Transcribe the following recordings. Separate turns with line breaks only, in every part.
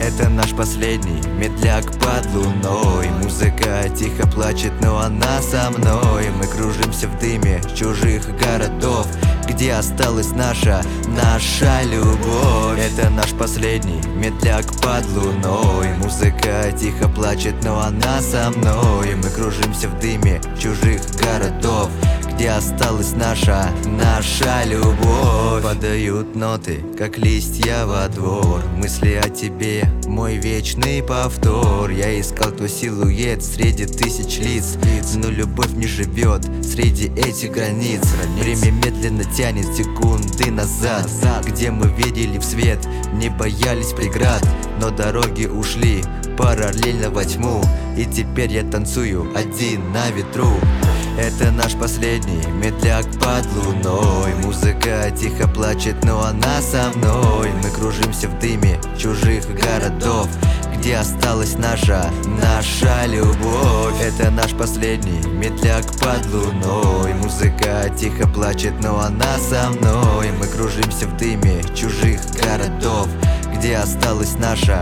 Это наш последний медляк под луной. Музыка тихо плачет, но она со мной. Мы кружимся в дыме чужих городов, где осталась наша любовь. Это наш последний медляк под луной. Музыка тихо плачет, но она со мной. Мы кружимся в дыме чужих городов, где осталась наша любовь. Падают ноты, как листья во двор. Мысли о тебе, мой вечный повтор. Я искал твой силуэт среди тысяч лиц, но любовь не живет среди этих границ. Время медленно тянет секунды назад, где мы видели в свет, не боялись преград. Но дороги ушли параллельно во тьму, и теперь я танцую один на ветру. Это наш последний медляк под луной. Музыка тихо плачет, но она со мной. Мы кружимся в дыме чужих городов, где осталась наша любовь. Это наш последний медляк под луной. Музыка тихо плачет, но она со мной. Мы кружимся в дыме чужих городов, где осталась наша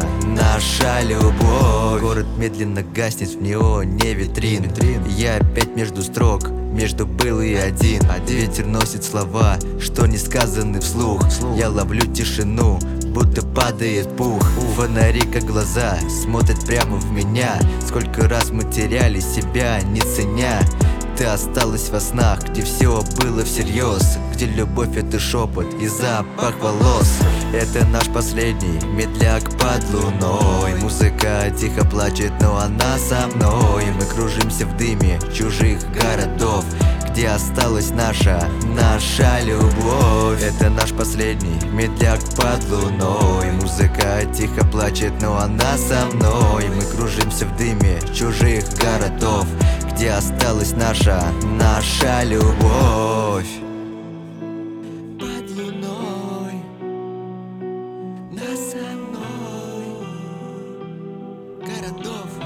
любовь. Город медленно гаснет в неоне витрин. Я опять между строк, между был и один. Ветер носит слова, что не сказаны вслух. Я ловлю тишину, будто падает пух. Фонари, как глаза, смотрят прямо в меня. Сколько раз мы теряли себя, не ценя. Ты осталась во снах, где все было всерьез, где любовь — это шепот и запах волос. Это наш последний медляк под луной. Музыка тихо плачет, но она со мной. Мы кружимся в дыме чужих городов, где осталась наша любовь. Это наш последний медляк под луной. Музыка тихо плачет, но она со мной. Мы кружимся в дыме чужих городов, где осталась наша любовь. Под луной, нас со мной, городов.